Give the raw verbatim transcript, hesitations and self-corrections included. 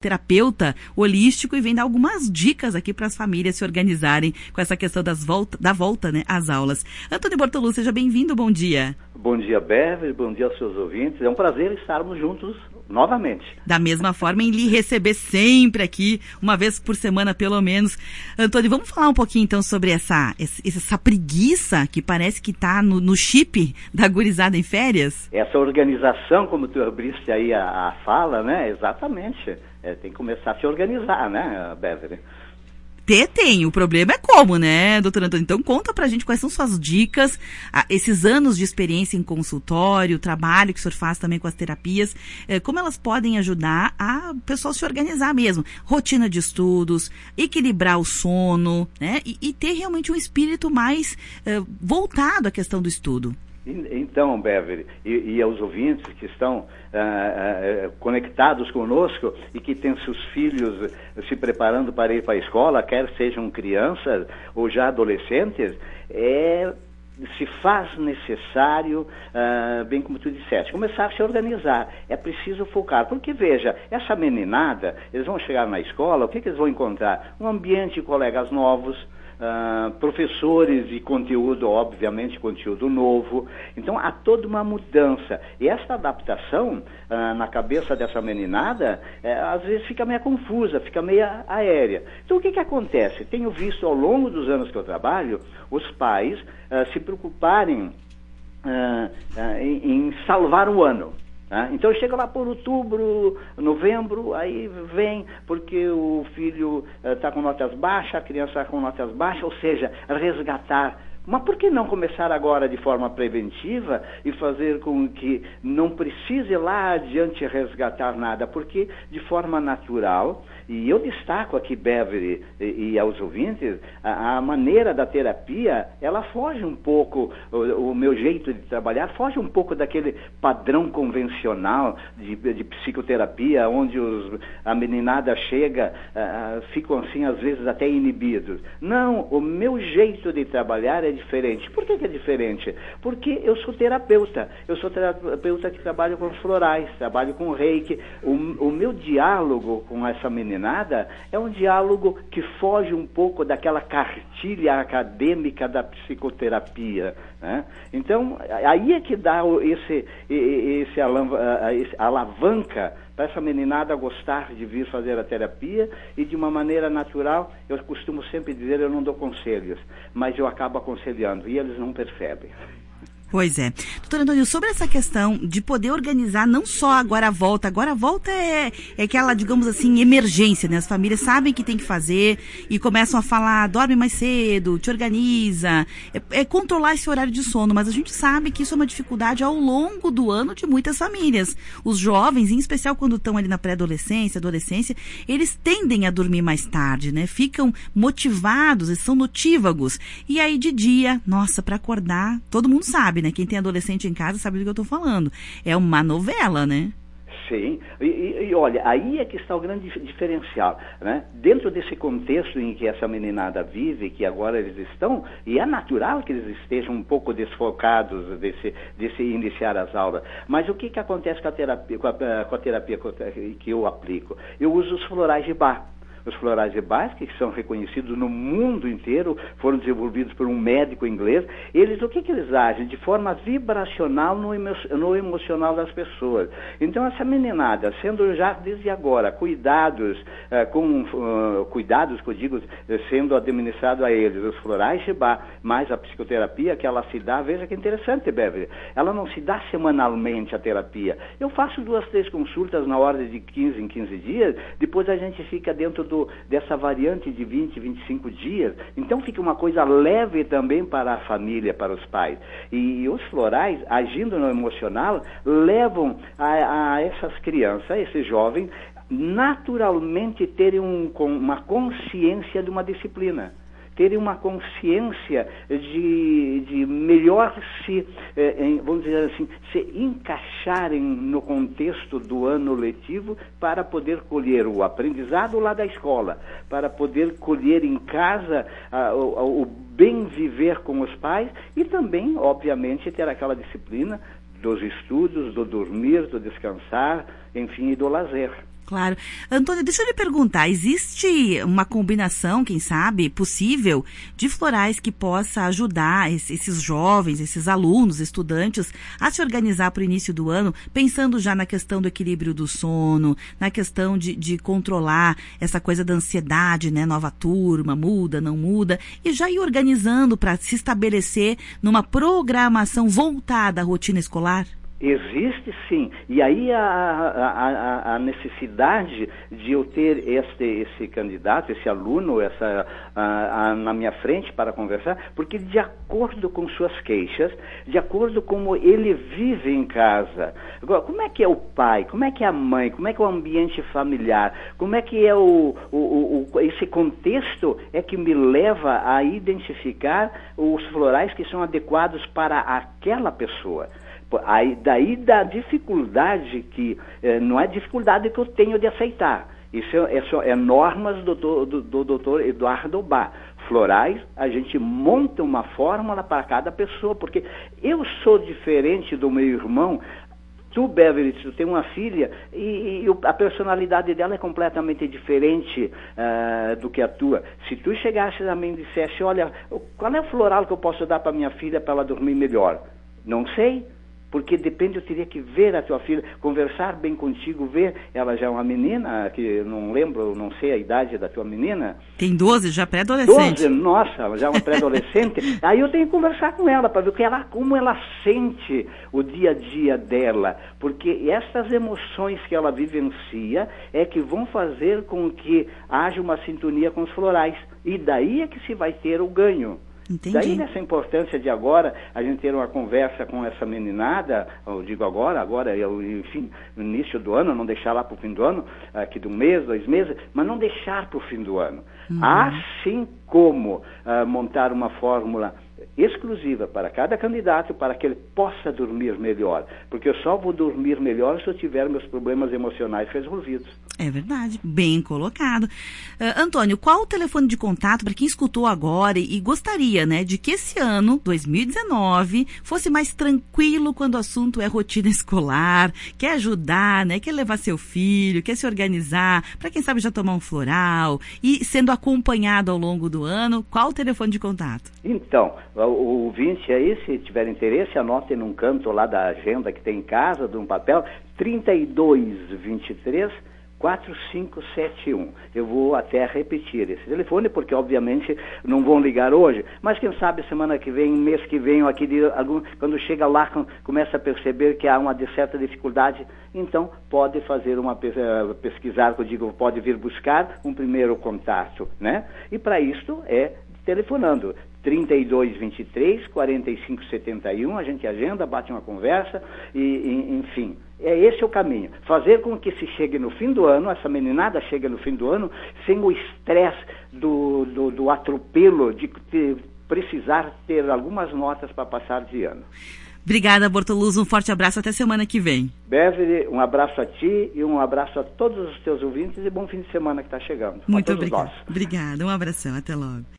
terapeuta holístico e vem dar algumas dicas aqui para as famílias se organizarem com essa questão das volta, da volta, né, às aulas. Antônio Bortoluz, seja bem-vindo, bom dia. Bom dia, Beverly, bom dia aos seus ouvintes. É um prazer estarmos juntos novamente. Da mesma forma, em lhe receber sempre aqui, uma vez por semana pelo menos. Antônio, vamos falar um pouquinho então sobre essa, essa preguiça que parece que está no, no chip da gurizada em férias? Essa organização, como tu abriste aí a, a fala, né? Exatamente. É, tem que começar a se organizar, né, Beverly? Ter tem, o problema é como, né, doutor Antônio? Então conta pra gente quais são suas dicas, ah, esses anos de experiência em consultório, o trabalho que o senhor faz também com as terapias, eh, como elas podem ajudar a pessoa se organizar mesmo, rotina de estudos, equilibrar o sono, né, e, e ter realmente um espírito mais eh, voltado à questão do estudo. Então, Beverly, e, e aos ouvintes que estão uh, uh, conectados conosco e que têm seus filhos se preparando para ir para a escola, quer sejam crianças ou já adolescentes, é, se faz necessário, uh, bem como tu disseste, começar a se organizar. É preciso focar, porque veja, essa meninada, eles vão chegar na escola, o que, que eles vão encontrar? Um ambiente de colegas novos, Uh, professores e conteúdo, obviamente, conteúdo novo. Então, há toda uma mudança. E essa adaptação uh, na cabeça dessa meninada, uh, às vezes fica meio confusa, fica meio aérea. Então, o que que acontece? Tenho visto ao longo dos anos que eu trabalho, os pais uh, se preocuparem uh, uh, em, em salvar o ano. Ah, então chega lá por outubro, novembro, aí vem porque o filho está uh, com notas baixas, a criança está com notas baixas, ou seja, resgatar. Mas por que não começar agora de forma preventiva e fazer com que não precise lá adiante resgatar nada? Porque de forma natural, e eu destaco aqui, Beverly, e, e aos ouvintes, a, a maneira da terapia, ela foge um pouco, o, o meu jeito de trabalhar, foge um pouco daquele padrão convencional de, de psicoterapia, onde os, a meninada chega, uh, ficam assim, às vezes até inibidos. Não, o meu jeito de trabalhar é diferente. Por que que é diferente? Porque eu sou terapeuta. Eu sou terapeuta que trabalho com os florais, trabalho com reiki. O, o meu diálogo com essa meninada é um diálogo que foge um pouco daquela cartilha acadêmica da psicoterapia, né? Então, aí é que dá esse, esse, esse alavanca para essa meninada gostar de vir fazer a terapia e de uma maneira natural. Eu costumo sempre dizer, eu não dou conselhos, mas eu acabo aconselhando e eles não percebem. Pois é. Doutor Antônio, sobre essa questão de poder organizar não só agora a volta, agora a volta é, é aquela, digamos assim, emergência, né? As famílias sabem que tem que fazer e começam a falar, dorme mais cedo, te organiza, é, é controlar esse horário de sono, mas a gente sabe que isso é uma dificuldade ao longo do ano de muitas famílias. Os jovens, em especial quando estão ali na pré-adolescência, adolescência, eles tendem a dormir mais tarde, né? Ficam motivados, eles são notívagos. E aí de dia, nossa, para acordar, todo mundo sabe, né? Quem tem adolescente em casa sabe do que eu estou falando. É uma novela, né? Sim, e, e, e olha, aí é que está o grande diferencial, né? Dentro desse contexto em que essa meninada vive, que agora eles estão, e é natural que eles estejam um pouco desfocados desse, desse iniciar as aulas, mas o que que acontece com a terapia, com a, com a terapia que eu aplico? Eu uso os florais de Bach. Os florais de Bach, que são reconhecidos no mundo inteiro, foram desenvolvidos por um médico inglês. Eles, o que que eles agem? De forma vibracional no, emo no emocional das pessoas. Então, essa meninada, sendo já desde agora cuidados, uh, com uh, cuidados, que eu digo, sendo administrado a eles, os florais de Bach, mais a psicoterapia que ela se dá, veja que interessante, Beverly, ela não se dá semanalmente a terapia. Eu faço duas, três consultas na ordem de quinze em quinze dias, depois a gente fica dentro Do, dessa variante de vinte, vinte e cinco dias, então fica uma coisa leve também para a família, para os pais. E, e os florais, agindo no emocional, levam a, a essas crianças, a esses jovens, naturalmente terem um, uma consciência de uma disciplina. Terem uma consciência de, de melhor se, eh, vamos dizer assim, se encaixarem no contexto do ano letivo para poder colher o aprendizado lá da escola, para poder colher em casa ah, o, o bem viver com os pais e também, obviamente, ter aquela disciplina dos estudos, do dormir, do descansar, enfim, e do lazer. Claro. Antônio, deixa eu lhe perguntar, existe uma combinação, quem sabe, possível, de florais que possa ajudar esses jovens, esses alunos, estudantes, a se organizar para o início do ano, pensando já na questão do equilíbrio do sono, na questão de, de controlar essa coisa da ansiedade, né? Nova turma, muda, não muda, e já ir organizando para se estabelecer numa programação voltada à rotina escolar? Existe sim, e aí a, a, a necessidade de eu ter este, esse candidato, esse aluno, essa, a, a, na minha frente para conversar, porque de acordo com suas queixas, de acordo com como ele vive em casa, agora, como é que é o pai, como é que é a mãe, como é que é o ambiente familiar, como é que é o, o, o, esse contexto é que me leva a identificar os florais que são adequados para aquela pessoa. Aí, daí da dificuldade que, eh, não é dificuldade que eu tenho de aceitar, isso é, é, só, é normas do, do, do doutor Eduardo Bá. Florais, a gente monta uma fórmula para cada pessoa, porque eu sou diferente do meu irmão. Tu, Beverly, tu tem uma filha e, e a personalidade dela é completamente diferente uh, do que a tua. Se tu chegasse a mim e dissesse, olha, qual é o floral que eu posso dar para minha filha para ela dormir melhor? Não sei. Porque depende, eu teria que ver a tua filha, conversar bem contigo, ver, ela já é uma menina, que eu não lembro, não sei a idade da tua menina. Tem doze, já pré-adolescente. doze, nossa, já é uma pré-adolescente. Aí eu tenho que conversar com ela, para ver que ela, como ela sente o dia a dia dela. Porque essas emoções que ela vivencia é que vão fazer com que haja uma sintonia com os florais. E daí é que se vai ter o ganho. Entendi. Daí nessa importância de agora a gente ter uma conversa com essa meninada, eu digo agora, agora, eu, enfim, no início do ano, não deixar lá para o fim do ano, aqui de um mês, dois meses, mas não deixar para o fim do ano. Uhum. Assim como uh, montar uma fórmula exclusiva para cada candidato, para que ele possa dormir melhor. Porque eu só vou dormir melhor se eu tiver meus problemas emocionais resolvidos. É verdade, bem colocado. Uh, Antônio, qual o telefone de contato para quem escutou agora e, e gostaria, né, de que esse ano, dois mil e dezenove, fosse mais tranquilo quando o assunto é rotina escolar, quer ajudar, né, quer levar seu filho, quer se organizar, para quem sabe já tomar um floral e sendo acompanhado ao longo do ano, qual o telefone de contato? Então, o ouvinte aí, se tiver interesse, anote num canto lá da agenda que tem em casa, de um papel, trinta e dois, vinte e três, quatro cinco sete um. Eu vou até repetir esse telefone, porque obviamente não vão ligar hoje, mas quem sabe semana que vem, mês que vem, aqui de algum, quando chega lá, começa a perceber que há uma de certa dificuldade, então pode fazer uma pesquisar, que eu digo, pode vir buscar um primeiro contato, né? E para isso é telefonando. trinta e dois, vinte e três, quarenta e cinco, setenta e um, a gente agenda, bate uma conversa e, e enfim, é esse o caminho. Fazer com que se chegue no fim do ano, essa meninada chegue no fim do ano, sem o estresse do, do, do atropelo de, de precisar ter algumas notas para passar de ano. Obrigada, Bortoluzzo, um forte abraço, até semana que vem. Beverly, um abraço a ti e um abraço a todos os teus ouvintes e bom fim de semana que está chegando. Muito obrigada. Obrigada, um abração, até logo.